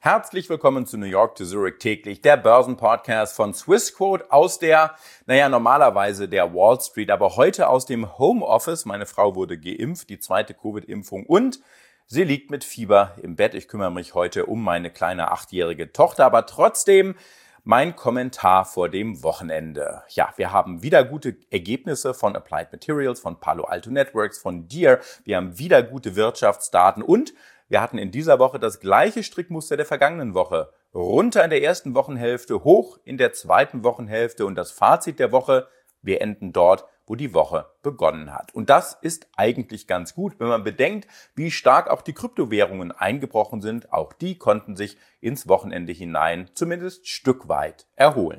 Herzlich willkommen zu New York to Zurich täglich, der Börsenpodcast von Swissquote aus der, normalerweise der Wall Street, aber heute aus dem Homeoffice. Meine Frau wurde geimpft, die zweite Covid-Impfung, und sie liegt mit Fieber im Bett. Ich kümmere mich heute um meine kleine 8-jährige Tochter, aber trotzdem mein Kommentar vor dem Wochenende. Ja, wir haben wieder gute Ergebnisse von Applied Materials, von Palo Alto Networks, von Deere. Wir haben wieder gute Wirtschaftsdaten und wir hatten in dieser Woche das gleiche Strickmuster der vergangenen Woche. Runter in der ersten Wochenhälfte, hoch in der zweiten Wochenhälfte, und das Fazit der Woche: wir enden dort, wo die Woche begonnen hat. Und das ist eigentlich ganz gut, wenn man bedenkt, wie stark auch die Kryptowährungen eingebrochen sind. Auch die konnten sich ins Wochenende hinein zumindest Stück weit erholen.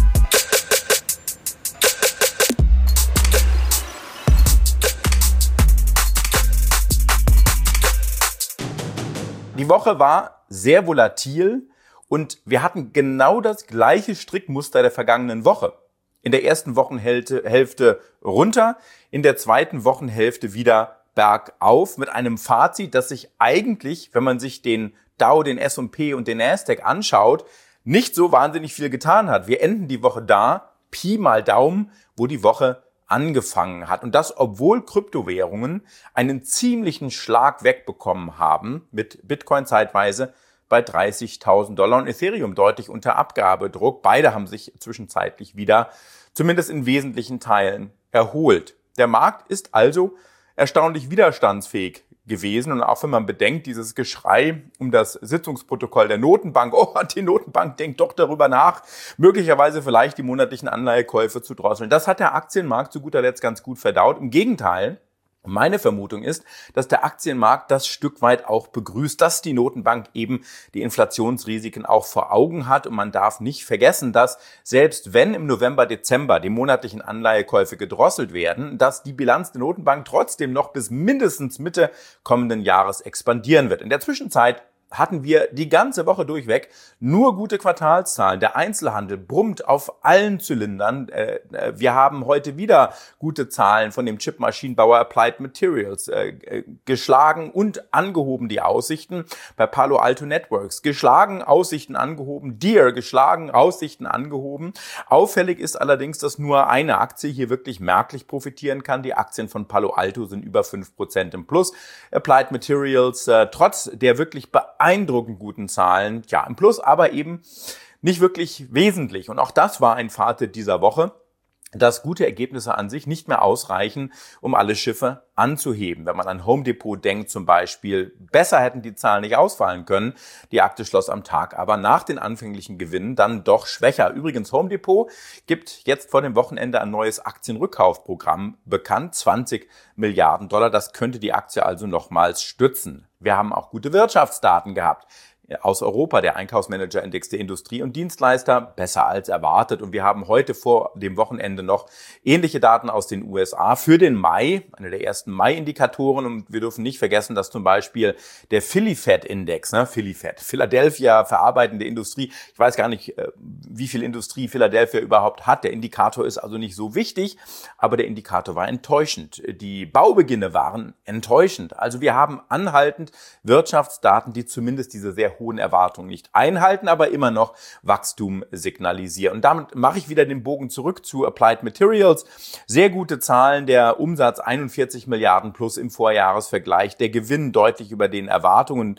Die Woche war sehr volatil und wir hatten genau das gleiche Strickmuster der vergangenen Woche. In der ersten Wochenhälfte runter, in der zweiten Wochenhälfte wieder bergauf, mit einem Fazit, das sich eigentlich, wenn man sich den Dow, den S&P und den Nasdaq anschaut, nicht so wahnsinnig viel getan hat. Wir enden die Woche da, Pi mal Daumen, wo die Woche angefangen hat. Und das, obwohl Kryptowährungen einen ziemlichen Schlag wegbekommen haben, mit Bitcoin zeitweise bei $30.000 und Ethereum deutlich unter Abgabedruck. Beide haben sich zwischenzeitlich wieder, zumindest in wesentlichen Teilen, erholt. Der Markt ist also erstaunlich widerstandsfähig gewesen. Und auch wenn man bedenkt, dieses Geschrei um das Sitzungsprotokoll der Notenbank, die Notenbank denkt doch darüber nach, möglicherweise vielleicht die monatlichen Anleihekäufe zu drosseln. Das hat der Aktienmarkt zu guter Letzt ganz gut verdaut. Im Gegenteil, meine Vermutung ist, dass der Aktienmarkt das Stück weit auch begrüßt, dass die Notenbank eben die Inflationsrisiken auch vor Augen hat. Und man darf nicht vergessen, dass selbst wenn im November, Dezember die monatlichen Anleihekäufe gedrosselt werden, dass die Bilanz der Notenbank trotzdem noch bis mindestens Mitte kommenden Jahres expandieren wird. In der Zwischenzeit hatten wir die ganze Woche durchweg nur gute Quartalszahlen. Der Einzelhandel brummt auf allen Zylindern. Wir haben heute wieder gute Zahlen von dem Chipmaschinenbauer Applied Materials. Geschlagen und angehoben die Aussichten bei Palo Alto Networks. Geschlagen, Aussichten angehoben. Deere geschlagen, Aussichten angehoben. Auffällig ist allerdings, dass nur eine Aktie hier wirklich merklich profitieren kann. Die Aktien von Palo Alto sind über 5% im Plus. Applied Materials, trotz der wirklich beeindruckend guten Zahlen, ja, im Plus, aber eben nicht wirklich wesentlich. Und auch das war ein Fazit dieser Woche, dass gute Ergebnisse an sich nicht mehr ausreichen, um alle Schiffe anzuheben. Wenn man an Home Depot denkt zum Beispiel, besser hätten die Zahlen nicht ausfallen können. Die Aktie schloss am Tag aber nach den anfänglichen Gewinnen dann doch schwächer. Übrigens, Home Depot gibt jetzt vor dem Wochenende ein neues Aktienrückkaufprogramm bekannt, $20 Milliarden. Das könnte die Aktie also nochmals stützen. Wir haben auch gute Wirtschaftsdaten gehabt aus Europa, der Einkaufsmanager-Index der Industrie und Dienstleister, besser als erwartet. Und wir haben heute vor dem Wochenende noch ähnliche Daten aus den USA für den Mai, eine der ersten Mai-Indikatoren. Und wir dürfen nicht vergessen, dass zum Beispiel der Philly Fed-Index, Philadelphia verarbeitende Industrie, ich weiß gar nicht, wie viel Industrie Philadelphia überhaupt hat. Der Indikator ist also nicht so wichtig, aber der Indikator war enttäuschend. Die Baubeginne waren enttäuschend. Also wir haben anhaltend Wirtschaftsdaten, die zumindest diese sehr hohen Erwartungen nicht einhalten, aber immer noch Wachstum signalisieren. Und damit mache ich wieder den Bogen zurück zu Applied Materials. Sehr gute Zahlen, der Umsatz 41 Milliarden plus im Vorjahresvergleich, der Gewinn deutlich über den Erwartungen,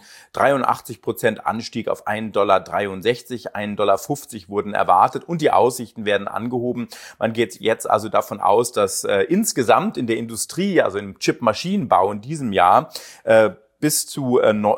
83% Anstieg auf $1,63, $1,50 wurden erwartet und die Aussichten werden angehoben. Man geht jetzt also davon aus, dass insgesamt in der Industrie, also im Chipmaschinenbau in diesem Jahr, bis zu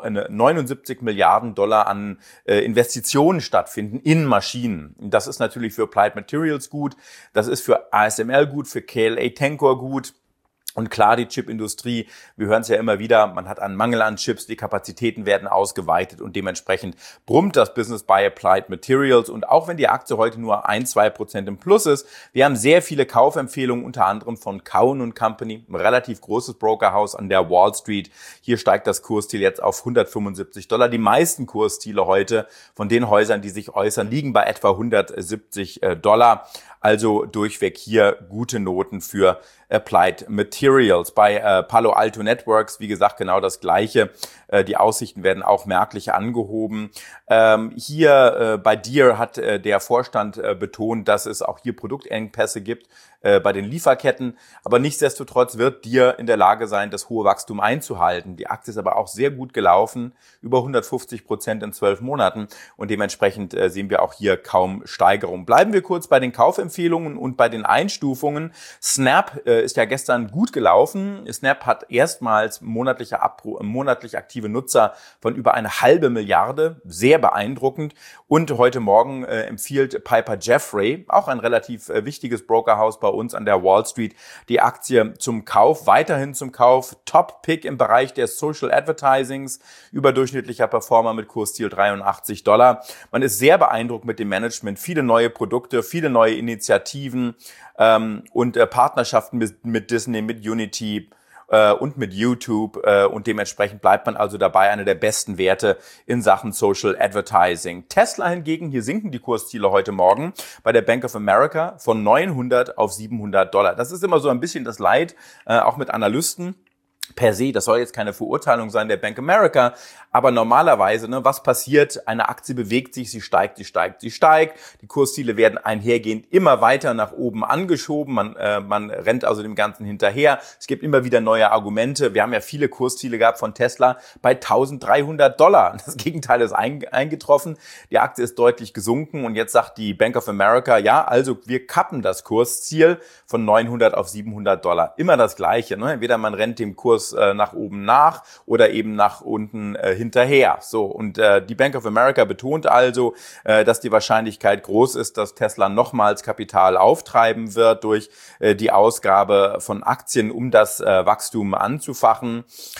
79 Milliarden an Investitionen stattfinden in Maschinen. Das ist natürlich für Applied Materials gut, das ist für ASML gut, für KLA Tencor gut. Und klar, die Chipindustrie, wir hören es ja immer wieder, man hat einen Mangel an Chips, die Kapazitäten werden ausgeweitet und dementsprechend brummt das Business bei Applied Materials. Und auch wenn die Aktie heute nur 1-2% im Plus ist, wir haben sehr viele Kaufempfehlungen, unter anderem von Cowen & Company, ein relativ großes Brokerhaus an der Wall Street. Hier steigt das Kursziel jetzt auf $175. Die meisten Kursziele heute von den Häusern, die sich äußern, liegen bei etwa $170. Also durchweg hier gute Noten für Applied Materials. Materials. Bei Palo Alto Networks, wie gesagt, genau das Gleiche. Die Aussichten werden auch merklich angehoben. Hier bei Deere hat der Vorstand betont, dass es auch hier Produktengpässe gibt bei den Lieferketten. Aber nichtsdestotrotz wird Deere in der Lage sein, das hohe Wachstum einzuhalten. Die Aktie ist aber auch sehr gut gelaufen, über 150% in 12 Monaten. Und dementsprechend sehen wir auch hier kaum Steigerung. Bleiben wir kurz bei den Kaufempfehlungen und bei den Einstufungen. Snap ist ja gestern gut gelaufen. Snap hat erstmals monatlich aktive Nutzer von über 1,5 Milliarde. Sehr beeindruckend. Und heute Morgen empfiehlt Piper Jaffray, auch ein relativ wichtiges Brokerhaus bei uns an der Wall Street, die Aktie zum Kauf, weiterhin zum Kauf. Top-Pick im Bereich der Social Advertisings, überdurchschnittlicher Performer mit Kursziel $83. Man ist sehr beeindruckt mit dem Management, viele neue Produkte, viele neue Initiativen und Partnerschaften mit Disney, mit Unity und mit YouTube und dementsprechend bleibt man also dabei, einer der besten Werte in Sachen Social Advertising. Tesla hingegen, hier sinken die Kursziele heute Morgen bei der Bank of America von $900 auf $700. Das ist immer so ein bisschen das Leid, auch mit Analysten. Per se, das soll jetzt keine Verurteilung sein der Bank America, aber normalerweise, was passiert? Eine Aktie bewegt sich, sie steigt. Die Kursziele werden einhergehend immer weiter nach oben angeschoben. Man rennt also dem Ganzen hinterher. Es gibt immer wieder neue Argumente. Wir haben ja viele Kursziele gehabt von Tesla bei $1.300. Das Gegenteil ist eingetroffen. Die Aktie ist deutlich gesunken und jetzt sagt die Bank of America, ja, also wir kappen das Kursziel von $900 auf $700. Immer das Gleiche. Entweder man rennt dem Kurs nach oben nach oder eben nach unten hinterher. So, und die Bank of America betont also, dass die Wahrscheinlichkeit groß ist, dass Tesla nochmals Kapital auftreiben wird durch die Ausgabe von Aktien, um das Wachstum anzufachen.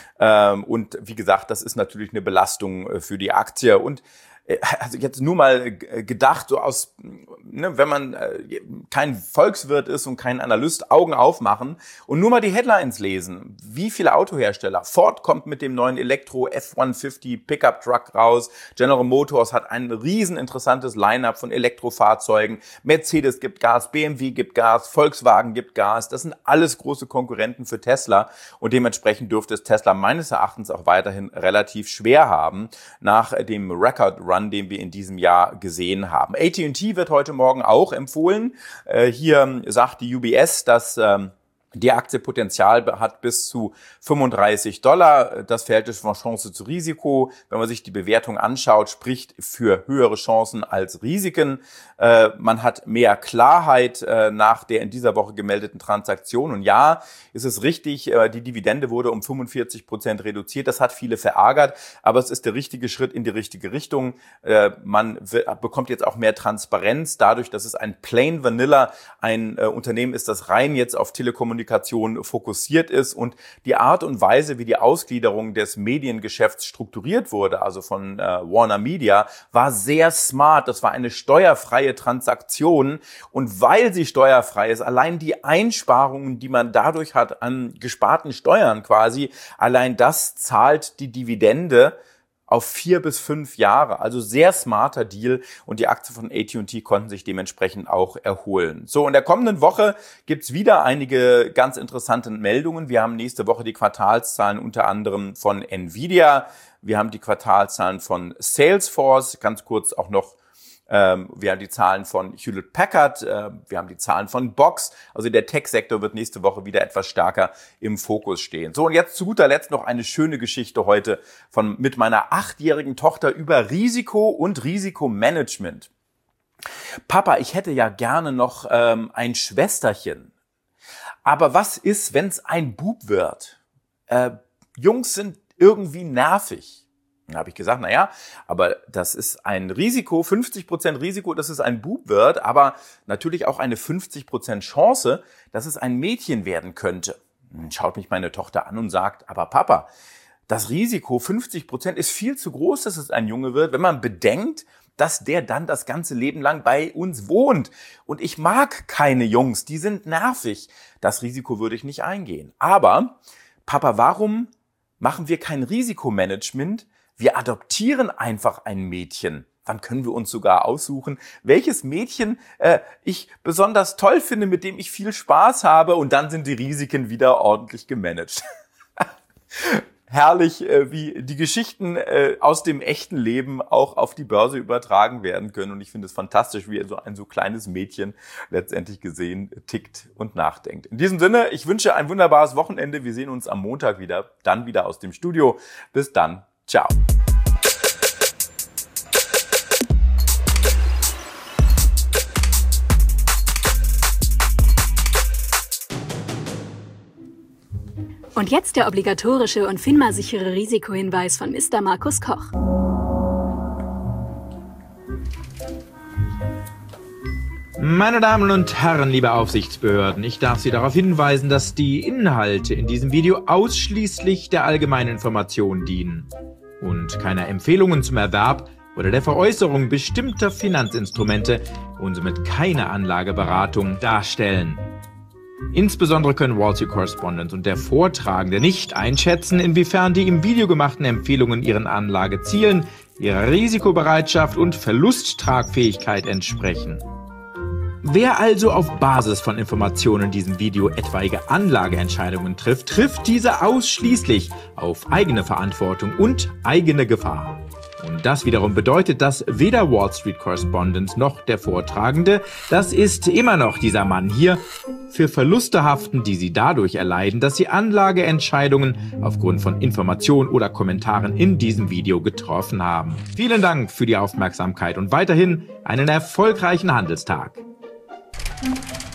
Und wie gesagt, das ist natürlich eine Belastung für die Aktie. Und also jetzt nur mal gedacht, so aus, wenn man kein Volkswirt ist und kein Analyst, Augen aufmachen und nur mal die Headlines lesen. Wie viele Autohersteller? Ford kommt mit dem neuen Elektro F-150 Pickup Truck raus. General Motors hat ein riesen interessantes Line-up von Elektrofahrzeugen. Mercedes gibt Gas, BMW gibt Gas, Volkswagen gibt Gas. Das sind alles große Konkurrenten für Tesla und dementsprechend dürfte es Tesla meines Erachtens auch weiterhin relativ schwer haben nach dem Record Run, den wir in diesem Jahr gesehen haben. AT&T wird heute Morgen auch empfohlen. Hier sagt die UBS, dass die Aktie Potenzial hat bis zu $35. Das Verhältnis von Chance zu Risiko, wenn man sich die Bewertung anschaut, spricht für höhere Chancen als Risiken. Man hat mehr Klarheit nach der in dieser Woche gemeldeten Transaktion. Und ja, ist es richtig, die Dividende wurde um 45% reduziert. Das hat viele verärgert, aber es ist der richtige Schritt in die richtige Richtung. Man bekommt jetzt auch mehr Transparenz dadurch, dass es ein Plain Vanilla, ein Unternehmen ist, das rein jetzt auf Telekommunikation fokussiert ist und die Art und Weise, wie die Ausgliederung des Mediengeschäfts strukturiert wurde, also von Warner Media, war sehr smart. Das war eine steuerfreie Transaktion und weil sie steuerfrei ist, allein die Einsparungen, die man dadurch hat an gesparten Steuern quasi, allein das zahlt die Dividende auf 4 bis 5 Jahre. Also sehr smarter Deal und die Aktien von AT&T konnten sich dementsprechend auch erholen. So, in der kommenden Woche gibt's wieder einige ganz interessante Meldungen. Wir haben nächste Woche die Quartalszahlen unter anderem von Nvidia. Wir haben die Quartalszahlen von Salesforce. Ganz kurz auch noch wir haben die Zahlen von Hewlett Packard, wir haben die Zahlen von Box. Also der Tech-Sektor wird nächste Woche wieder etwas stärker im Fokus stehen. So, und jetzt zu guter Letzt noch eine schöne Geschichte heute mit meiner 8-jährigen Tochter über Risiko und Risikomanagement. Papa, ich hätte ja gerne noch ein Schwesterchen. Aber was ist, wenn es ein Bub wird? Jungs sind irgendwie nervig. Dann habe ich gesagt, aber das ist ein Risiko, 50% Risiko, dass es ein Bub wird, aber natürlich auch eine 50% Chance, dass es ein Mädchen werden könnte. Dann schaut mich meine Tochter an und sagt, aber Papa, das Risiko 50% ist viel zu groß, dass es ein Junge wird, wenn man bedenkt, dass der dann das ganze Leben lang bei uns wohnt. Und ich mag keine Jungs, die sind nervig. Das Risiko würde ich nicht eingehen. Aber, Papa, warum machen wir kein Risikomanagement? Wir adoptieren einfach ein Mädchen. dann können wir uns sogar aussuchen, welches Mädchen ich besonders toll finde, mit dem ich viel Spaß habe, und dann sind die Risiken wieder ordentlich gemanagt. Herrlich, wie die Geschichten aus dem echten Leben auch auf die Börse übertragen werden können. Und ich finde es fantastisch, wie ein so kleines Mädchen letztendlich gesehen tickt und nachdenkt. In diesem Sinne, ich wünsche ein wunderbares Wochenende. Wir sehen uns am Montag wieder, dann wieder aus dem Studio. Bis dann. Ciao. Und jetzt der obligatorische und FINMA-sichere Risikohinweis von Mr. Markus Koch. Meine Damen und Herren, liebe Aufsichtsbehörden, ich darf Sie darauf hinweisen, dass die Inhalte in diesem Video ausschließlich der allgemeinen Information dienen und keine Empfehlungen zum Erwerb oder der Veräußerung bestimmter Finanzinstrumente und somit keine Anlageberatung darstellen. Insbesondere können Wall Street Correspondent und der Vortragende nicht einschätzen, inwiefern die im Video gemachten Empfehlungen ihren Anlagezielen, ihrer Risikobereitschaft und Verlusttragfähigkeit entsprechen. Wer also auf Basis von Informationen in diesem Video etwaige Anlageentscheidungen trifft, trifft diese ausschließlich auf eigene Verantwortung und eigene Gefahr. Und das wiederum bedeutet, dass weder Wall Street Correspondent noch der Vortragende, das ist immer noch dieser Mann hier, für Verluste haften, die sie dadurch erleiden, dass sie Anlageentscheidungen aufgrund von Informationen oder Kommentaren in diesem Video getroffen haben. Vielen Dank für die Aufmerksamkeit und weiterhin einen erfolgreichen Handelstag.